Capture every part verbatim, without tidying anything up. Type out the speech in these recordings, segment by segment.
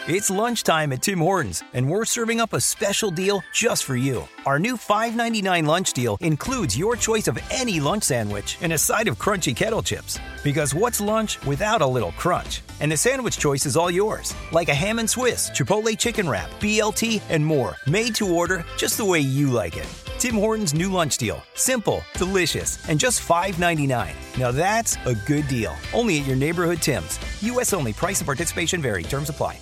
It's lunchtime at Tim Hortons, and we're serving up a special deal just for you. Our new five ninety-nine lunch deal includes your choice of any lunch sandwich and a side of crunchy kettle chips. Because what's lunch without a little crunch? And the sandwich choice is all yours, like a ham and Swiss, Chipotle chicken wrap, B L T, and more. Made to order just the way you like it. Tim Hortons' new lunch deal. Simple, delicious, and just five ninety-nine. Now that's a good deal. Only at your neighborhood Tim's. U S only. Price and participation vary. Terms apply.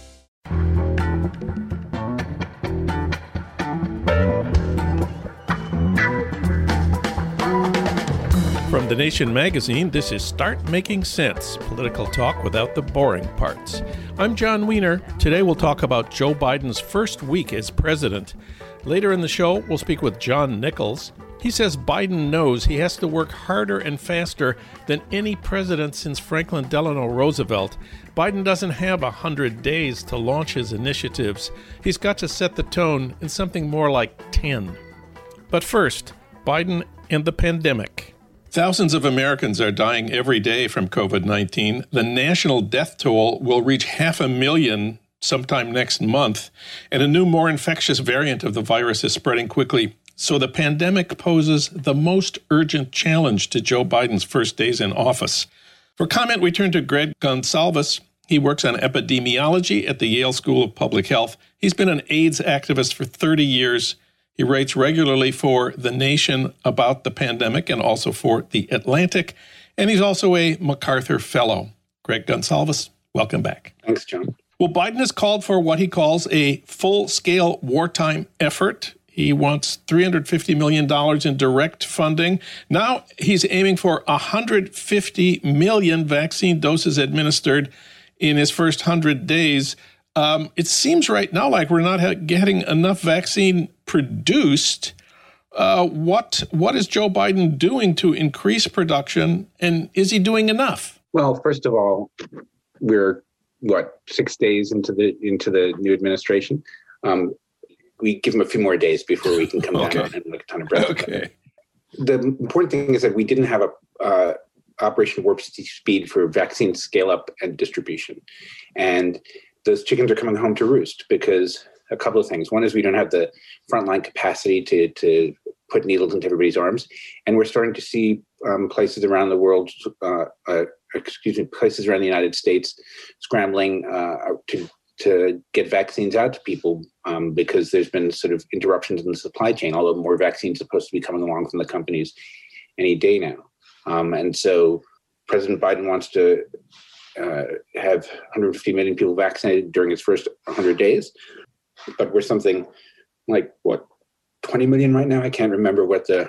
From The Nation magazine, this is Start Making Sense, political talk without the boring parts. I'm John Wiener. Today we'll talk about Joe Biden's first week as president. Later in the show, we'll speak with John Nichols. He says Biden knows he has to work harder and faster than any president since Franklin Delano Roosevelt. Biden doesn't have one hundred days to launch his initiatives. He's got to set the tone in something more like ten. But first, Biden and the pandemic. Thousands of Americans are dying every day from covid nineteen. The national death toll will reach half a million sometime next month, and a new, more infectious variant of the virus is spreading quickly. So the pandemic poses the most urgent challenge to Joe Biden's first days in office. For comment, we turn to Greg Gonsalves. He works on epidemiology at the Yale School of Public Health. He's been an AIDS activist for thirty years. He writes regularly for The Nation about the pandemic and also for The Atlantic. And he's also a MacArthur Fellow. Greg Gonsalves, welcome back. Thanks, John. Well, Biden has called for what he calls a full-scale wartime effort. He wants three hundred fifty million dollars in direct funding. Now he's aiming for one hundred fifty million vaccine doses administered in his first one hundred days. Um, it seems right now like we're not ha- getting enough vaccine produced. Uh, what what is Joe Biden doing to increase production, and is he doing enough? Well, first of all, we're what six days into the into the new administration. Um, we give him a few more days before we can come okay. down and make a ton of breath. Okay. The important thing is that we didn't have a uh, Operation Warp Speed for vaccine scale up and distribution, and those chickens are coming home to roost because a couple of things. One is we don't have the frontline capacity to to put needles into everybody's arms, and we're starting to see um, places around the world, uh, uh, excuse me, places around the United States scrambling uh, to to get vaccines out to people um, because there's been sort of interruptions in the supply chain. Although more vaccines are supposed to be coming along from the companies any day now, um, and so President Biden wants to Uh, have one hundred fifty million people vaccinated during its first one hundred days. But we're something like, what, twenty million right now? I can't remember what the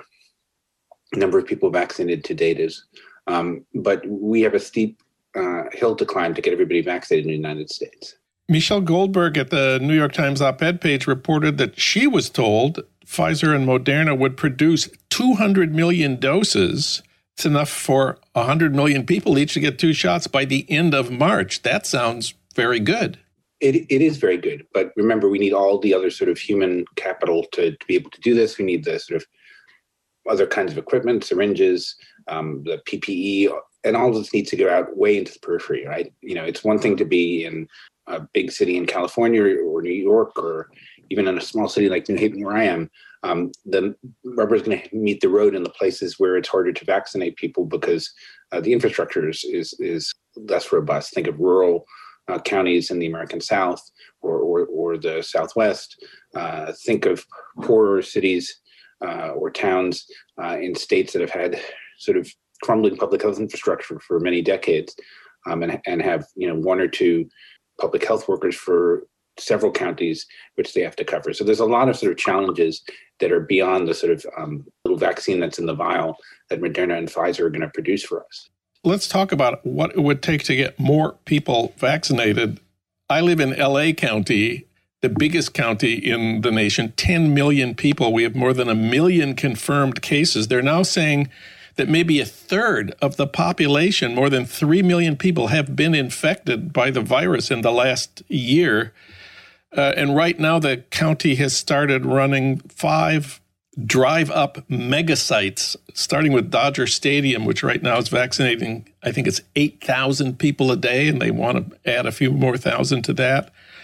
number of people vaccinated to date is. Um, but we have a steep uh, hill to climb to get everybody vaccinated in the United States. Michelle Goldberg at the New York Times op-ed page reported that she was told Pfizer and Moderna would produce two hundred million doses. It's enough for one hundred million people each to get two shots by the end of March. That sounds very good. It It is very good. But remember, we need all the other sort of human capital to, to be able to do this. We need the sort of other kinds of equipment, syringes, um, the P P E, and all of this needs to go out way into the periphery, right? You know, it's one thing to be in a big city in California or New York or even in a small city like New Haven, where I am. Um, the rubber is going to meet the road in the places where it's harder to vaccinate people because uh, the infrastructure is, is is less robust. Think of rural uh, counties in the American South or or, or the Southwest. Uh, think of poorer cities uh, or towns uh, in states that have had sort of crumbling public health infrastructure for many decades, um, and and have you know one or two public health workers for several counties which they have to cover. So there's a lot of sort of challenges that are beyond the sort of um, little vaccine that's in the vial that Moderna and Pfizer are going to produce for us. Let's talk about what it would take to get more people vaccinated. I live in L A County, the biggest county in the nation, ten million people. We have more than a million confirmed cases. They're now saying that maybe a third of the population, more than three million people, have been infected by the virus in the last year. Uh, and right now, the county has started running five drive-up mega sites, starting with Dodger Stadium, which right now is vaccinating, I think it's eight thousand people a day, and they want to add a few more thousand to that.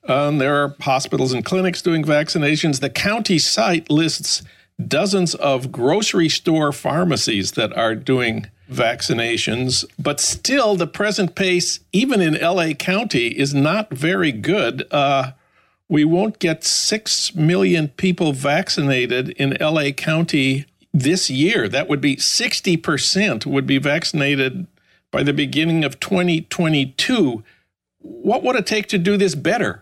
Um, there are hospitals and clinics doing vaccinations. The county site lists dozens of grocery store pharmacies that are doing vaccinations, but still the present pace, even in L A County, is not very good. Uh, we won't get six million people vaccinated in L A County this year. That would be sixty percent would be vaccinated by the beginning of twenty twenty-two. What would it take to do this better?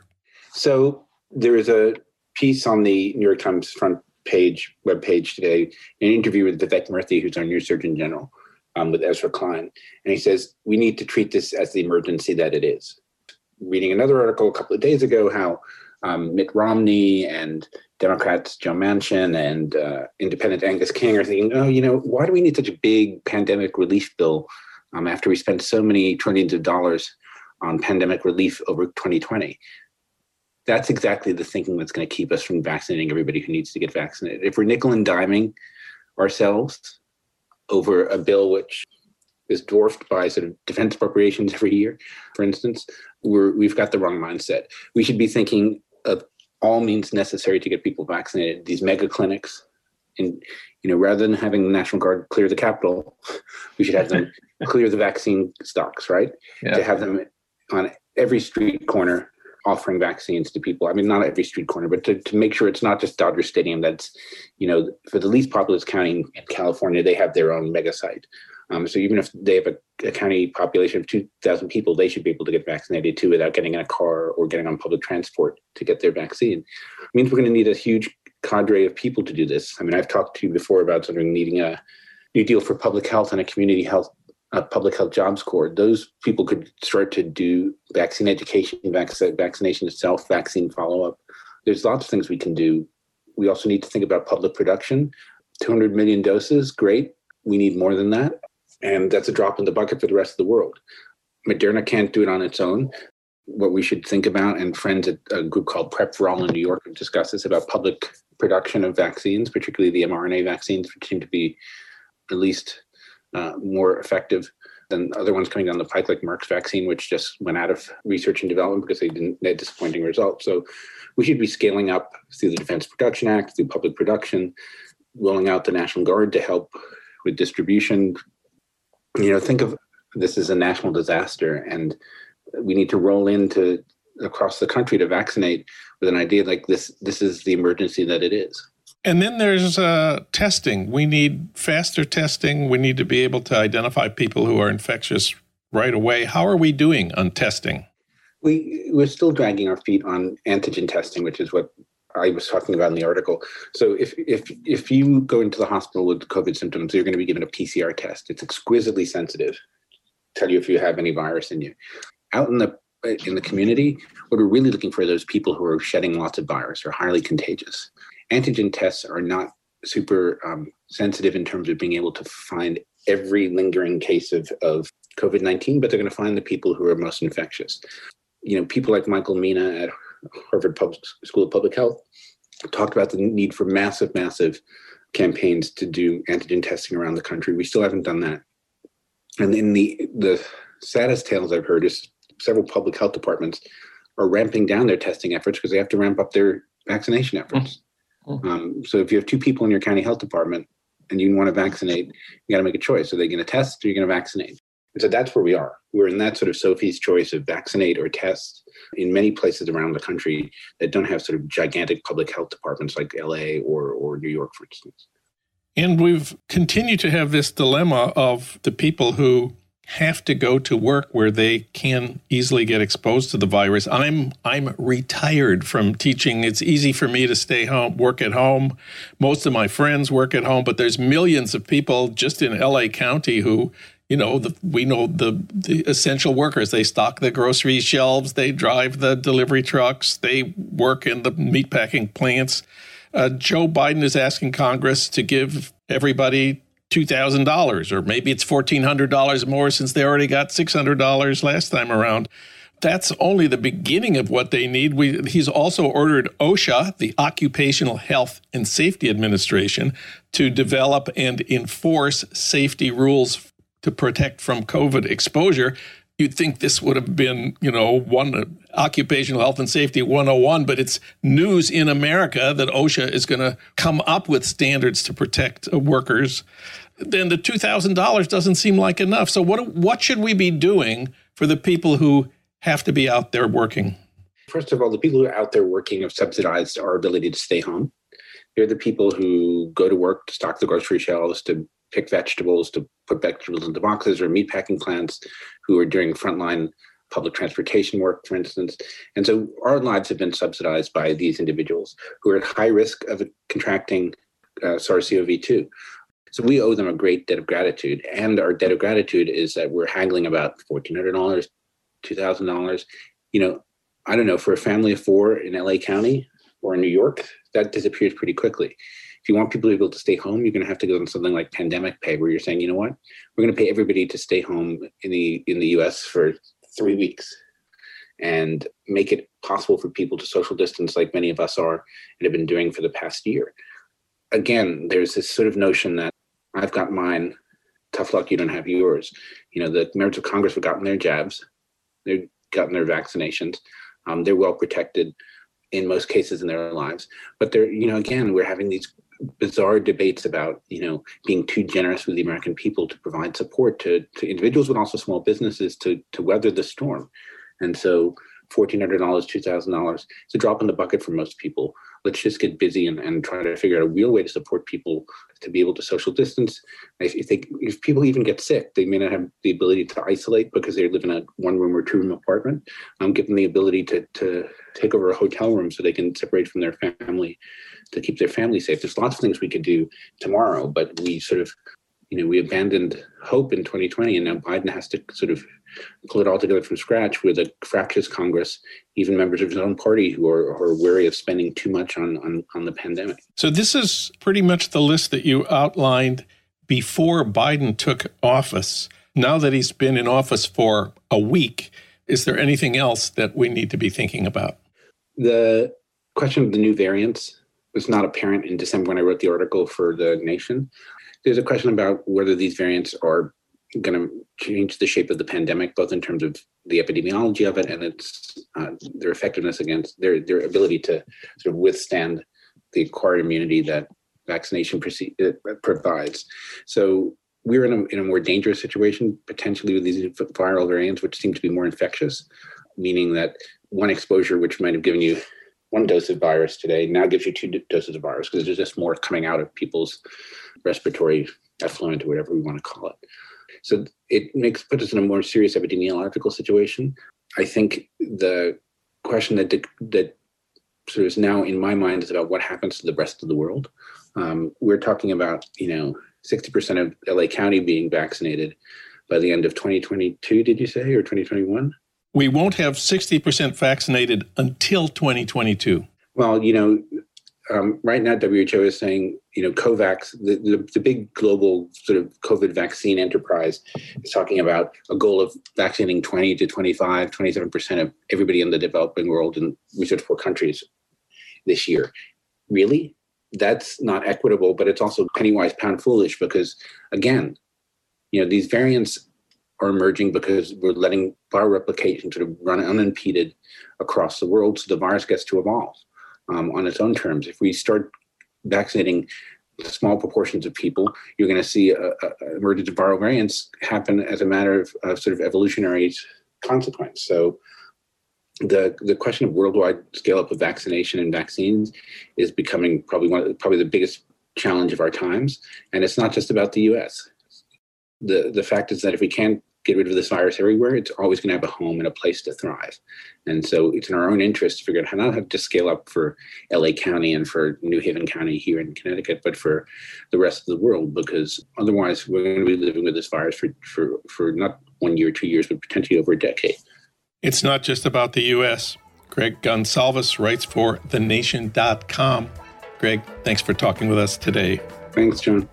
So there is a piece on the New York Times front page, webpage today, an interview with Vivek Murthy, who's our new Surgeon General, um, with Ezra Klein. And he says, we need to treat this as the emergency that it is. Reading another article a couple of days ago, how um, Mitt Romney and Democrats Joe Manchin and uh, Independent Angus King are thinking, oh, you know, why do we need such a big pandemic relief bill um, after we spent so many trillions of dollars on pandemic relief over twenty twenty? That's exactly the thinking that's going to keep us from vaccinating everybody who needs to get vaccinated. If we're nickel and diming ourselves over a bill which is dwarfed by sort of defense appropriations every year, for instance, we're, we've got the wrong mindset. We should be thinking of all means necessary to get people vaccinated. These mega clinics, and you know, rather than having the National Guard clear the Capitol, we should have them clear the vaccine stocks, right? Yeah. To have them on every street corner offering vaccines to people. I mean, not every street corner, but to, to make sure it's not just Dodger Stadium. That's, you know, for the least populous county in California, they have their own mega site. Um, so even if they have a, a county population of two thousand people, they should be able to get vaccinated too without getting in a car or getting on public transport to get their vaccine. It means we're going to need a huge cadre of people to do this. I mean, I've talked to you before about sort of needing a new deal for public health and a community health a public health jobs corps. Those people could start to do vaccine education, vac- vaccination itself, vaccine follow-up. There's lots of things we can do. We also need to think about public production. two hundred million doses, great. We need more than that. And that's a drop in the bucket for the rest of the world. Moderna can't do it on its own. What we should think about, and friends at a group called Prep for All in New York have discussed this, about public production of vaccines, particularly the mRNA vaccines, which seem to be at least Uh, more effective than other ones coming down the pike, like Merck's vaccine, which just went out of research and development because they didn't they had disappointing results. So we should be scaling up through the Defense Production Act, through public production, rolling out the National Guard to help with distribution. You know, think of this as a national disaster, and we need to roll into across the country to vaccinate with an idea like this. This is the emergency that it is. And then there's uh, testing. We need faster testing. We need to be able to identify people who are infectious right away. How are we doing on testing? We, we're still dragging our feet on antigen testing, which is what I was talking about in the article. So if if if you go into the hospital with COVID symptoms, you're going to be given a P C R test. It's exquisitely sensitive, tell you if you have any virus in you. Out in the in the community, what we're really looking for are those people who are shedding lots of virus or highly contagious. Antigen tests are not super um, sensitive in terms of being able to find every lingering case of, of COVID nineteen, but they're going to find the people who are most infectious. You know, people like Michael Mina at Harvard Public School of Public Health talked about the need for massive, massive campaigns to do antigen testing around the country. We still haven't done that. And in the the saddest tales I've heard is several public health departments are ramping down their testing efforts because they have to ramp up their vaccination efforts. Mm-hmm. Um, so if you have two people in your county health department and you want to vaccinate, you got to make a choice. Are they going to test or are you going to vaccinate? And so that's where we are. We're in that sort of Sophie's choice of vaccinate or test in many places around the country that don't have sort of gigantic public health departments like L A or, or New York, for instance. And we've continued to have this dilemma of the people who have to go to work where they can easily get exposed to the virus. I'm I'm retired from teaching. It's easy for me to stay home, work at home. Most of my friends work at home, but there's millions of people just in L A County who, you know, the, we know the, the essential workers. They stock the grocery shelves, they drive the delivery trucks, they work in the meatpacking plants. Uh, Joe Biden is asking Congress to give everybody two thousand dollars, or maybe it's fourteen hundred dollars more since they already got six hundred dollars last time around. That's only the beginning of what they need. We, he's also ordered OSHA, the Occupational Health and Safety Administration, to develop and enforce safety rules to protect from COVID exposure. You'd think this would have been, you know, one occupational health and safety one oh one, but it's news in America that OSHA is going to come up with standards to protect uh, workers. Then the two thousand dollars doesn't seem like enough. So what what should we be doing for the people who have to be out there working? First of all, the people who are out there working have subsidized our ability to stay home. They're the people who go to work to stock the grocery shelves, to pick vegetables, to put vegetables into boxes, or meatpacking plants, who are doing frontline public transportation work, for instance. And so our lives have been subsidized by these individuals who are at high risk of contracting uh, SARS-C o V two. So we owe them a great debt of gratitude. And our debt of gratitude is that we're haggling about fourteen hundred dollars, two thousand dollars. You know, I don't know, for a family of four in L A County or in New York, that disappears pretty quickly. If you want people to be able to stay home, you're going to have to go on something like pandemic pay, where you're saying, you know what, we're going to pay everybody to stay home in the in the U S for three weeks and make it possible for people to social distance like many of us are and have been doing for the past year. Again, there's this sort of notion that I've got mine, tough luck, you don't have yours. You know, the members of Congress have gotten their jabs, they've gotten their vaccinations, um, they're well protected in most cases in their lives. But they're, you know, again, we're having these bizarre debates about, you know, being too generous with the American people to provide support to, to individuals, but also small businesses to, to weather the storm. And so fourteen hundred dollars, two thousand dollars, it's a drop in the bucket for most people. Let's just get busy and, and try to figure out a real way to support people to be able to social distance. If, if, they, if people even get sick, they may not have the ability to isolate because they live in a one room or two room apartment. Um, give them the ability to, to take over a hotel room so they can separate from their family, to keep their family safe. There's lots of things we could do tomorrow, but we sort of, you know, we abandoned hope in twenty twenty, and now Biden has to sort of pull it all together from scratch with a fractious Congress, even members of his own party who are, are wary of spending too much on, on, on the pandemic. So this is pretty much the list that you outlined before Biden took office. Now that he's been in office for a week, is there anything else that we need to be thinking about? The question of the new variants was not apparent in December when I wrote the article for The Nation. There's a question about whether these variants are going to change the shape of the pandemic, both in terms of the epidemiology of it and its uh, their effectiveness against their their ability to sort of withstand the acquired immunity that vaccination proce- uh, provides. So we're in a, in a more dangerous situation potentially with these viral variants, which seem to be more infectious, meaning that one exposure, which might have given you one dose of virus today, now gives you two doses of virus because there's just more coming out of people's respiratory effluent or whatever we want to call it. So it makes put us in a more serious epidemiological situation. I think the question that that sort of is now in my mind is about what happens to the rest of the world. Um, we're talking about, you know, sixty percent of L A County being vaccinated by the end of twenty twenty-two, did you say, or twenty twenty-one? We won't have sixty percent vaccinated until twenty twenty-two. Well, you know, um, right now W H O is saying, you know, COVAX, the, the, the big global sort of COVID vaccine enterprise is talking about a goal of vaccinating twenty to twenty-five, twenty-seven percent of everybody in the developing world in research poor countries this year. Really? That's not equitable, but it's also penny wise, pound foolish because, again, you know, these variants are emerging because we're letting viral replication sort of run unimpeded across the world, so the virus gets to evolve um, on its own terms. If we start vaccinating small proportions of people, you're going to see a, a emergence of viral variants happen as a matter of, of sort of evolutionary consequence. So the the question of worldwide scale up of vaccination and vaccines is becoming probably one of the, probably the biggest challenge of our times. And it's not just about the U S. The the fact is that if we can't get rid of this virus everywhere, it's always going to have a home and a place to thrive. And so it's in our own interest to figure out how not have to scale up for L A County and for New Haven County here in Connecticut, but for the rest of the world, because otherwise we're going to be living with this virus for, for, for not one year, two years, but potentially over a decade. It's not just about the U S. Greg Gonsalves writes for the nation dot com. Greg, thanks for talking with us today. Thanks, John.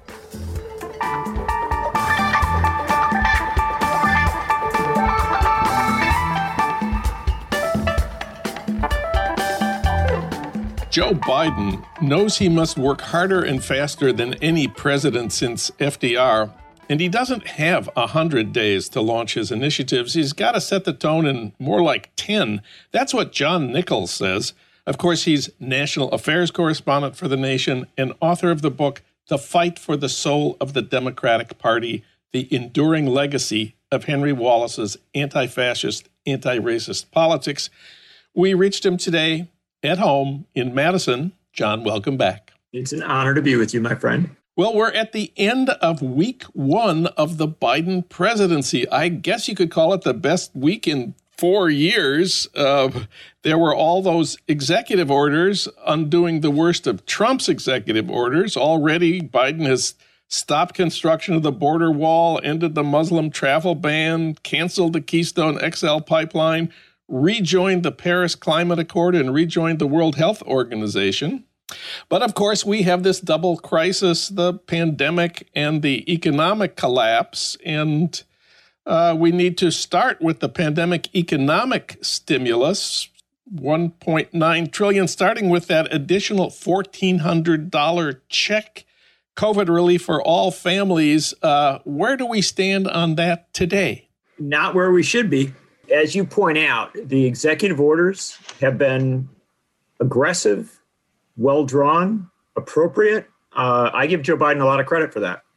Joe Biden knows he must work harder and faster than any president since F D R And he doesn't have one hundred days to launch his initiatives. He's got to set the tone in more like ten. That's what John Nichols says. Of course, he's national affairs correspondent for The Nation and author of the book, The Fight for the Soul of the Democratic Party, The Enduring Legacy of Henry Wallace's Anti-Fascist, Anti-Racist Politics. We reached him today at home in Madison. John, welcome back. It's an honor to be with you, my friend. Well, we're at the end of week one of the Biden presidency. I guess you could call it the best week in four years. Uh, there were all those executive orders undoing the worst of Trump's executive orders. Already, Biden has stopped construction of the border wall, ended the Muslim travel ban, canceled the Keystone X L pipeline, rejoined the Paris Climate Accord, and rejoined the World Health Organization. But of course, we have this double crisis, the pandemic and the economic collapse. And uh, we need to start with the pandemic economic stimulus, one point nine trillion dollars, starting with that additional fourteen hundred dollars check, COVID relief for all families. Uh, where do we stand on that today? Not where we should be. As you point out, the executive orders have been aggressive, well-drawn, appropriate. Uh, I give Joe Biden a lot of credit for that.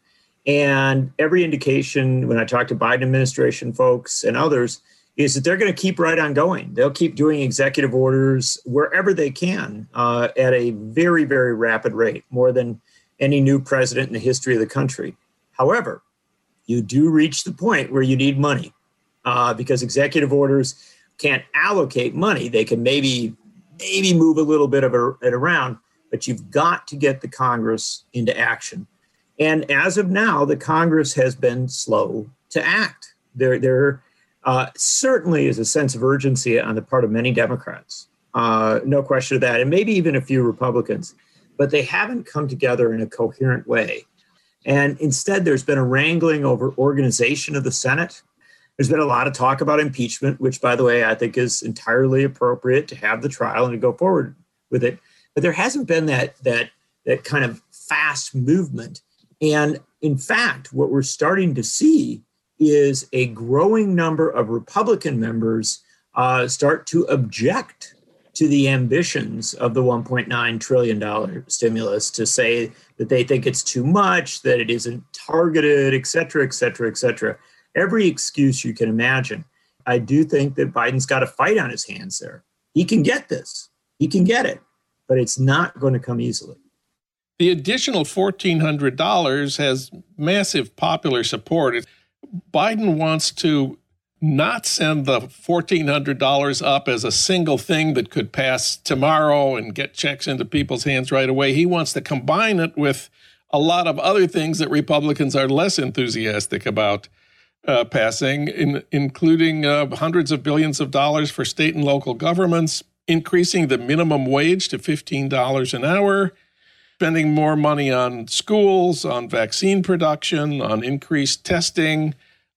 And every indication when I talk to Biden administration folks and others is that they're going to keep right on going. They'll keep doing executive orders wherever they can uh, at a very, very rapid rate, more than any new president in the history of the country. However, you do reach the point where you need money uh, because executive orders can't allocate money. They can maybe maybe move a little bit of it around, but you've got to get the Congress into action. And as of now, the Congress has been slow to act. There, there uh, certainly is a sense of urgency on the part of many Democrats, uh, no question of that, and maybe even a few Republicans, but they haven't come together in a coherent way. And instead, there's been a wrangling over organization of the Senate. There's been a lot of talk about impeachment, which, by the way, I think is entirely appropriate to have the trial and to go forward with it. But there hasn't been that that that kind of fast movement. And in fact, what we're starting to see is a growing number of Republican members uh, start to object to the ambitions of the one point nine trillion dollars stimulus, to say that they think it's too much, that it isn't targeted, et cetera, et cetera, et cetera. Every excuse you can imagine. I do think that Biden's got a fight on his hands there. He can get this. He can get it, but it's not going to come easily. The additional fourteen hundred dollars has massive popular support. Biden wants to not send the fourteen hundred dollars up as a single thing that could pass tomorrow and get checks into people's hands right away. He wants to combine it with a lot of other things that Republicans are less enthusiastic about Uh, passing, in, including uh, hundreds of billions of dollars for state and local governments, increasing the minimum wage to fifteen dollars an hour, spending more money on schools, on vaccine production, on increased testing.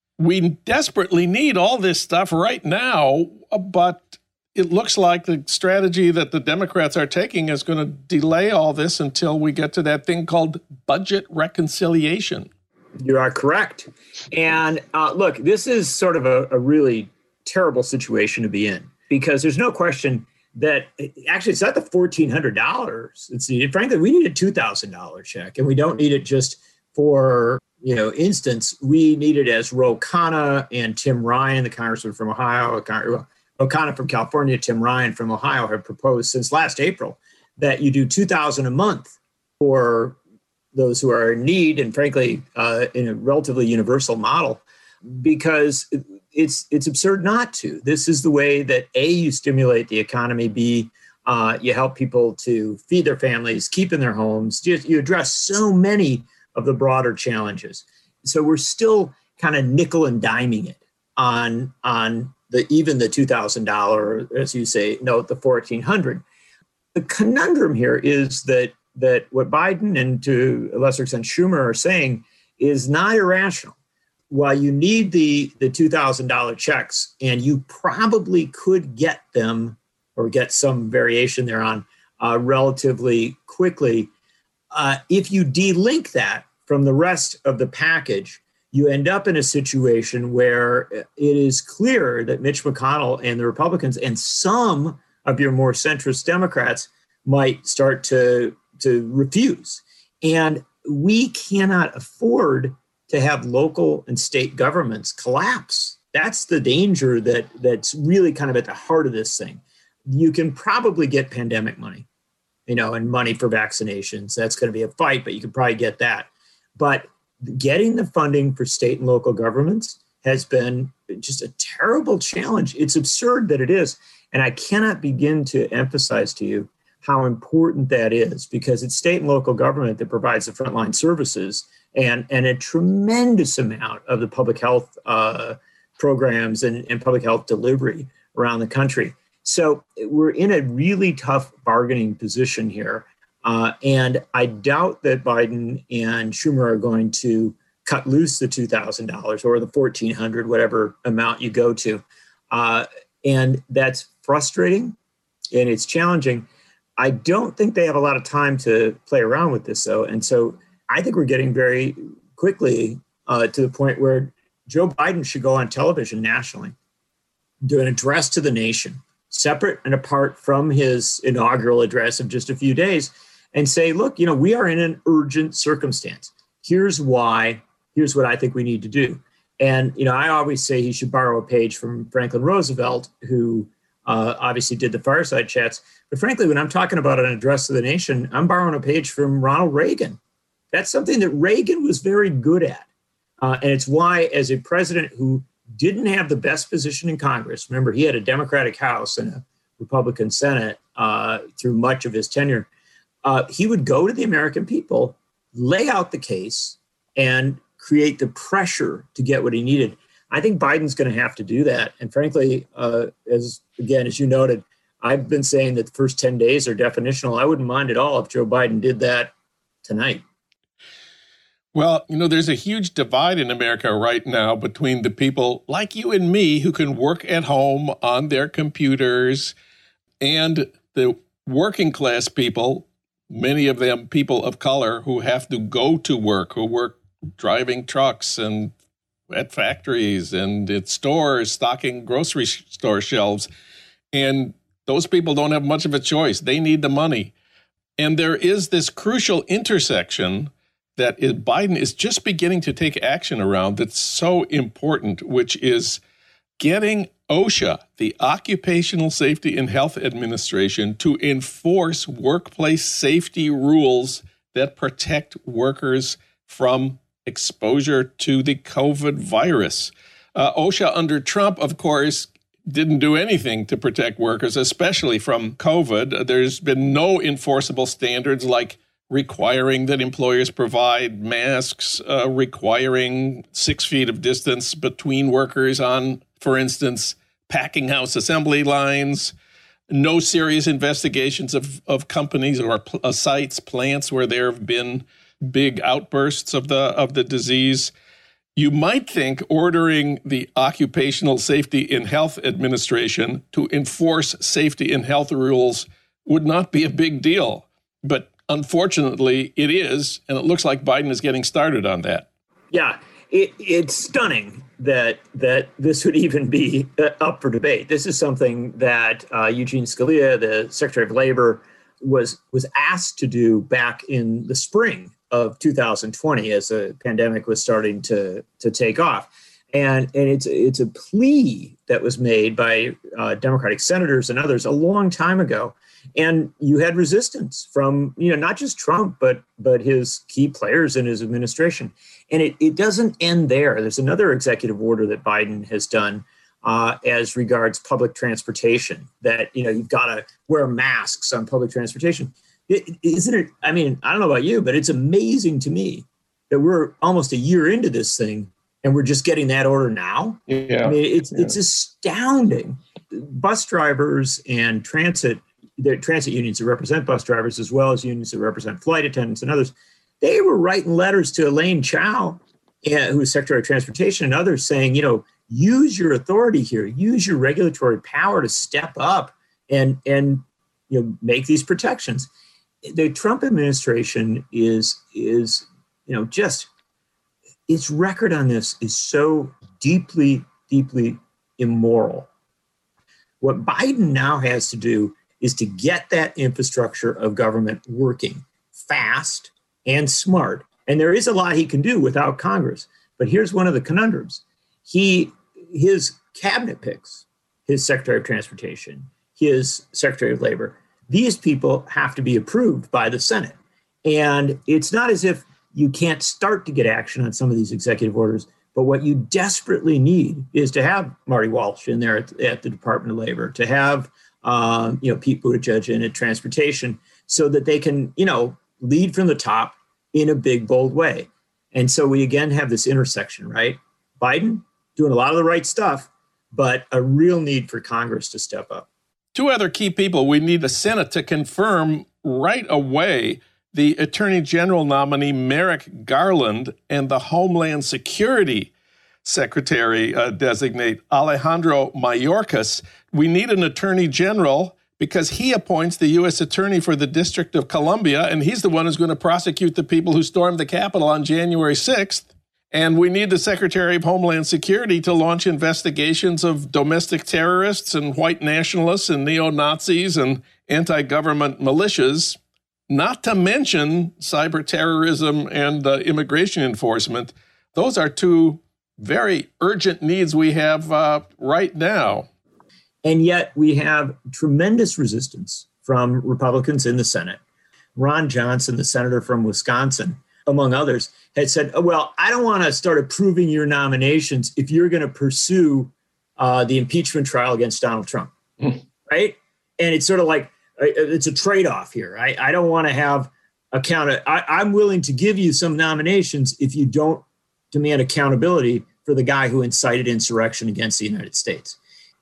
We desperately need all this stuff right now, but it looks like the strategy that the Democrats are taking is going to delay all this until we get to that thing called budget reconciliation. You are correct. And uh, look, this is sort of a, a really terrible situation to be in, because there's no question that actually it's not the fourteen hundred dollars that's needed. Frankly, we need a two thousand dollars check, and we don't need it just for, you know, instance. We need it as Ro Khanna and Tim Ryan, the congressman from Ohio, Ro Khanna from California, Tim Ryan from Ohio, have proposed since last April that you do two thousand dollars a month for those who are in need, and frankly, uh, in a relatively universal model, because it's it's absurd not to. This is the way that A, you stimulate the economy, B, uh, you help people to feed their families, keep in their homes. You, you address so many of the broader challenges. So we're still kind of nickel and diming it on on the even the two thousand dollars, as you say, note the fourteen hundred dollars. The conundrum here is that that what Biden and to a lesser extent Schumer are saying is not irrational. While you need the, the two thousand dollars checks, and you probably could get them or get some variation thereon uh, relatively quickly, uh, if you delink that from the rest of the package, you end up in a situation where it is clear that Mitch McConnell and the Republicans and some of your more centrist Democrats might start to, to refuse. And we cannot afford to have local and state governments collapse. That's the danger that that's really kind of at the heart of this thing. You can probably get pandemic money, you know, and money for vaccinations. That's going to be a fight, but you can probably get that. But getting the funding for state and local governments has been just a terrible challenge. It's absurd that it is. And I cannot begin to emphasize to you how important that is, because it's state and local government that provides the frontline services and, and a tremendous amount of the public health uh, programs and, and public health delivery around the country. So we're in a really tough bargaining position here. Uh, and I doubt that Biden and Schumer are going to cut loose the two thousand dollars or the fourteen hundred dollars, whatever amount you go to. Uh, and that's frustrating and it's challenging. I don't think they have a lot of time to play around with this, though. And so I think we're getting very quickly uh, to the point where Joe Biden should go on television nationally, do an address to the nation, separate and apart from his inaugural address of just a few days, and say, look, you know, we are in an urgent circumstance. Here's why. Here's what I think we need to do. And, you know, I always say he should borrow a page from Franklin Roosevelt, who uh, obviously did the fireside chats. But frankly, when I'm talking about an address to the nation, I'm borrowing a page from Ronald Reagan. That's something that Reagan was very good at. Uh, and it's why, as a president who didn't have the best position in Congress, remember, he had a Democratic House and a Republican Senate uh, through much of his tenure, uh, he would go to the American people, lay out the case, and create the pressure to get what he needed. I think Biden's going to have to do that. And frankly, uh, as again, as you noted, I've been saying that the first ten days are definitional. I wouldn't mind at all if Joe Biden did that tonight. Well, you know, there's a huge divide in America right now between the people like you and me who can work at home on their computers and the working class people, many of them people of color who have to go to work, who work driving trucks and at factories and at stores, stocking grocery store shelves. And those people don't have much of a choice. They need the money. And there is this crucial intersection that is, Biden is just beginning to take action around that's so important, which is getting OSHA, the Occupational Safety and Health Administration, to enforce workplace safety rules that protect workers from exposure to the COVID virus. Uh, OSHA under Trump, of course, didn't do anything to protect workers, especially from COVID. There's been no enforceable standards like requiring that employers provide masks, uh, requiring six feet of distance between workers on, for instance, packing house assembly lines, no serious investigations of, of companies or pl- uh, sites, plants where there have been big outbursts of the of the disease. You might think ordering the Occupational Safety and Health Administration to enforce safety and health rules would not be a big deal. But unfortunately, it is, and it looks like Biden is getting started on that. Yeah, it, it's stunning that that this would even be up for debate. This is something that uh, Eugene Scalia, the Secretary of Labor, was was asked to do back in the spring of two thousand twenty as the pandemic was starting to to take off. And and it's it's a plea that was made by uh, Democratic senators and others a long time ago. And you had resistance from, you know, not just Trump, but but his key players in his administration. And it, it doesn't end there. There's another executive order that Biden has done uh, as regards public transportation, that, you know, you've got to wear masks on public transportation. It, isn't it? I mean, I don't know about you, but it's amazing to me that we're almost a year into this thing and we're just getting that order now. Yeah. I mean, it's yeah. it's astounding. Bus drivers and transit, the transit unions that represent bus drivers, as well as unions that represent flight attendants and others, they were writing letters to Elaine Chao, who is Secretary of Transportation, and others saying, you know, use your authority here, use your regulatory power to step up and and you know make these protections. The Trump administration is is you know just its record on this is so deeply, deeply immoral. What Biden now has to do is to get that infrastructure of government working fast and smart. And there is a lot he can do without Congress. But here's one of the conundrums. He, his cabinet picks, his Secretary of Transportation, his Secretary of Labor, these people have to be approved by the Senate. And it's not as if you can't start to get action on some of these executive orders, but what you desperately need is to have Marty Walsh in there at, at the Department of Labor, to have um, you know, Pete Buttigieg in at Transportation, so that they can, you know, lead from the top in a big, bold way. And so we again have this intersection, right? Biden doing a lot of the right stuff, but a real need for Congress to step up. Two other key people. We need the Senate to confirm right away the Attorney General nominee, Merrick Garland, and the Homeland Security Secretary uh, designate, Alejandro Mayorkas. We need an Attorney General because he appoints the U S Attorney for the District of Columbia, and he's the one who's going to prosecute the people who stormed the Capitol on January sixth. And we need the Secretary of Homeland Security to launch investigations of domestic terrorists and white nationalists and neo-Nazis and anti-government militias, not to mention cyber terrorism and uh, immigration enforcement. Those are two very urgent needs we have uh, right now. And yet we have tremendous resistance from Republicans in the Senate. Ron Johnson, the senator from Wisconsin, among others, had said, oh, well, I don't want to start approving your nominations if you're going to pursue uh, the impeachment trial against Donald Trump, mm. right? And it's sort of like, it's a trade-off here. I, I don't want to have account. I, I'm willing to give you some nominations if you don't demand accountability for the guy who incited insurrection against the United States.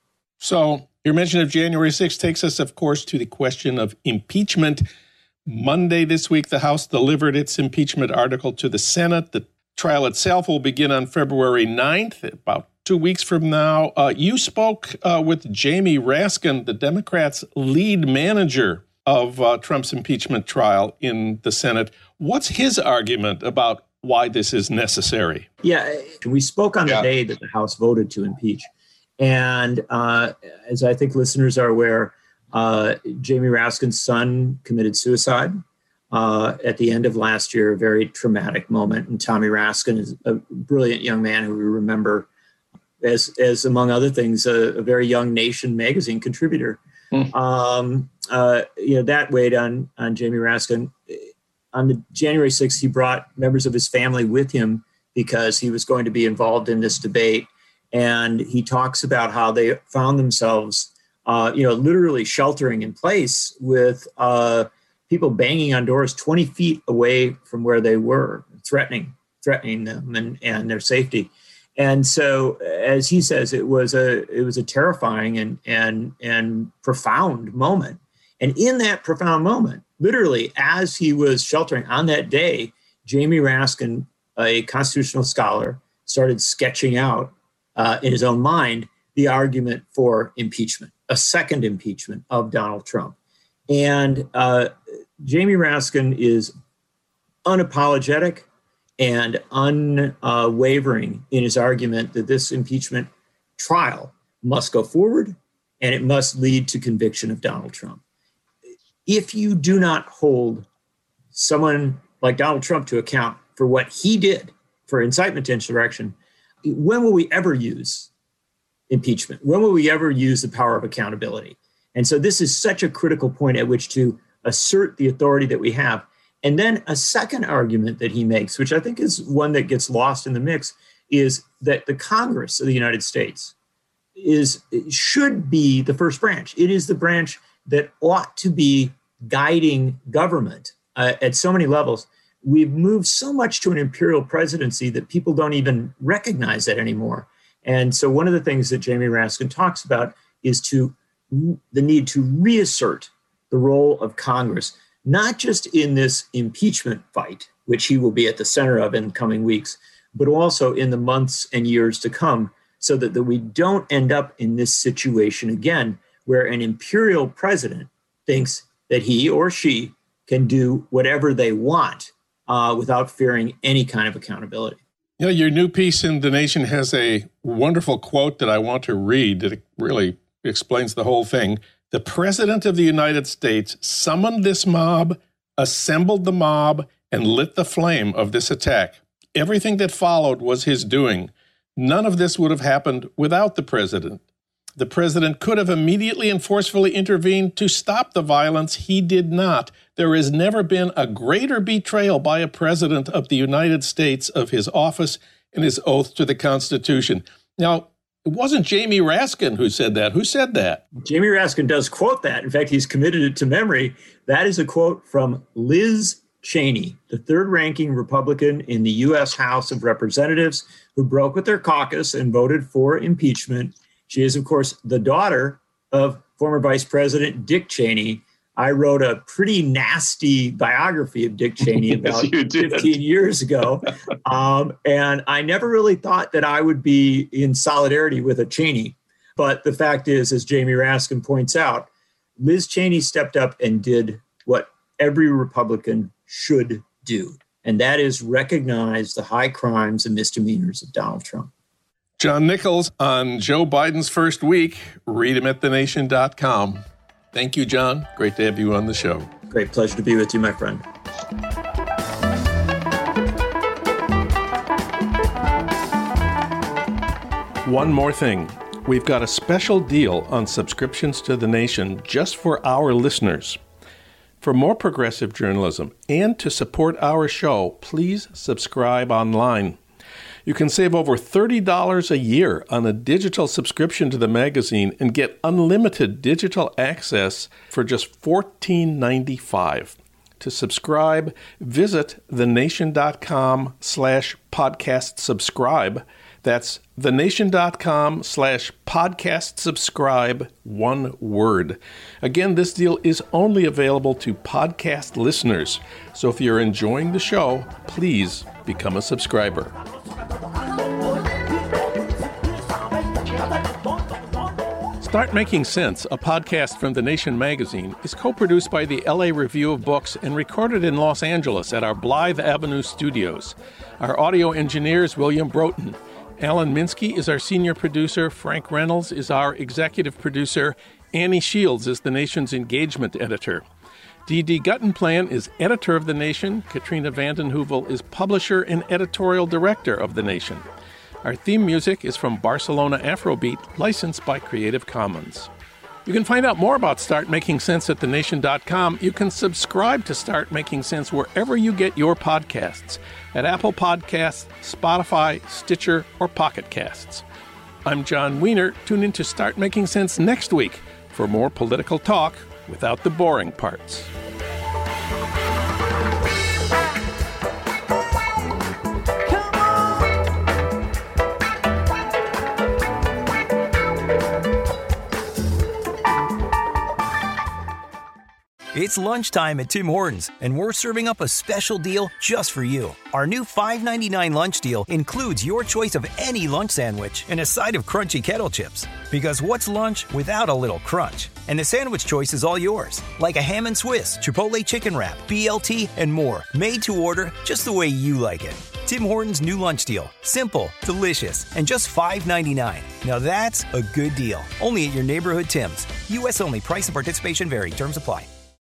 So your mention of January sixth takes us, of course, to the question of impeachment. Monday this week, the House delivered its impeachment article to the Senate. The trial itself will begin on February ninth, about two weeks from now. Uh, you spoke uh, with Jamie Raskin, the Democrats' lead manager of uh, Trump's impeachment trial in the Senate. What's his argument about why this is necessary? Yeah, we spoke on the yeah. day that the House voted to impeach. And uh, as I think listeners are aware, uh, Jamie Raskin's son committed suicide uh, at the end of last year, a very traumatic moment. And Tommy Raskin is a brilliant young man who we remember as, as among other things, a, a very young Nation magazine contributor. Mm. Um, uh, you know, that weighed on, on Jamie Raskin. On the January sixth, he brought members of his family with him because he was going to be involved in this debate. And he talks about how they found themselves, uh, you know, literally sheltering in place with uh, people banging on doors twenty feet away from where they were, threatening, threatening them and, and their safety. And so, as he says, it was a it was a terrifying and and and profound moment. And in that profound moment, literally, as he was sheltering on that day, Jamie Raskin, a constitutional scholar, started sketching out uh, in his own mind the argument for impeachment, a second impeachment of Donald Trump. And uh, Jamie Raskin is unapologetic and unwavering in his argument that this impeachment trial must go forward and it must lead to conviction of Donald Trump. If you do not hold someone like Donald Trump to account for what he did for incitement to insurrection, when will we ever use impeachment? When will we ever use the power of accountability? And so this is such a critical point at which to assert the authority that we have. And then a second argument that he makes, which I think is one that gets lost in the mix, is that the Congress of the United States is should be the first branch. It is the branch that ought to be guiding government uh, at so many levels. We've moved so much to an imperial presidency that people don't even recognize that anymore. And so one of the things that Jamie Raskin talks about is to the need to reassert the role of Congress, not just in this impeachment fight, which he will be at the center of in coming weeks, but also in the months and years to come, so that, that we don't end up in this situation again, where an imperial president thinks that he or she can do whatever they want uh, without fearing any kind of accountability. You know, your new piece in The Nation has a wonderful quote that I want to read that really explains the whole thing. The President of the United States summoned this mob, assembled the mob, and lit the flame of this attack. Everything that followed was his doing. None of this would have happened without the president. The president could have immediately and forcefully intervened to stop the violence. He did not. There has never been a greater betrayal by a president of the United States of his office and his oath to the Constitution. Now, it wasn't Jamie Raskin who said that. Who said that? Jamie Raskin does quote that. In fact, he's committed it to memory. That is a quote from Liz Cheney, the third-ranking Republican in the U S House of Representatives, who broke with their caucus and voted for impeachment. She is, of course, the daughter of former Vice President Dick Cheney. I wrote a pretty nasty biography of Dick Cheney about yes, fifteen years ago. Um, and I never really thought that I would be in solidarity with a Cheney. But the fact is, as Jamie Raskin points out, Liz Cheney stepped up and did what every Republican should do. And that is recognize the high crimes and misdemeanors of Donald Trump. John Nichols on Joe Biden's first week. Read him at the nation dot com. Thank you, John. Great to have you on the show. Great pleasure to be with you, my friend. One more thing. We've got a special deal on subscriptions to The Nation just for our listeners. For more progressive journalism and to support our show, please subscribe online. You can save over thirty dollars a year on a digital subscription to the magazine and get unlimited digital access for just fourteen ninety-five. To subscribe, visit the nation dot com slash podcast subscribe. That's the nation dot com slash podcast subscribe, one word. Again, this deal is only available to podcast listeners. So if you're enjoying the show, please become a subscriber. Start Making Sense, a podcast from The Nation magazine, is co-produced by the L A Review of Books and recorded in Los Angeles at our Blythe Avenue studios. Our audio engineer is William Broughton. Alan Minsky is our senior producer. Frank Reynolds is our executive producer. Annie Shields is The Nation's engagement editor. Dee Dee Guttenplan is editor of The Nation. Katrina vanden Heuvel is publisher and editorial director of The Nation. Our theme music is from Barcelona Afrobeat, licensed by Creative Commons. You can find out more about Start Making Sense at the nation dot com. You can subscribe to Start Making Sense wherever you get your podcasts, at Apple Podcasts, Spotify, Stitcher, or Pocket Casts. I'm John Wiener. Tune in to Start Making Sense next week for more political talk without the boring parts. It's lunchtime at Tim Hortons, and we're serving up a special deal just for you. Our new five ninety-nine lunch deal includes your choice of any lunch sandwich and a side of crunchy kettle chips. Because what's lunch without a little crunch? And the sandwich choice is all yours, like a ham and Swiss, Chipotle chicken wrap, B L T, and more, made to order just the way you like it. Tim Hortons' new lunch deal. Simple, delicious, and just five ninety-nine. Now that's a good deal. Only at your neighborhood Tim's. U S only. Price and participation vary. Terms apply.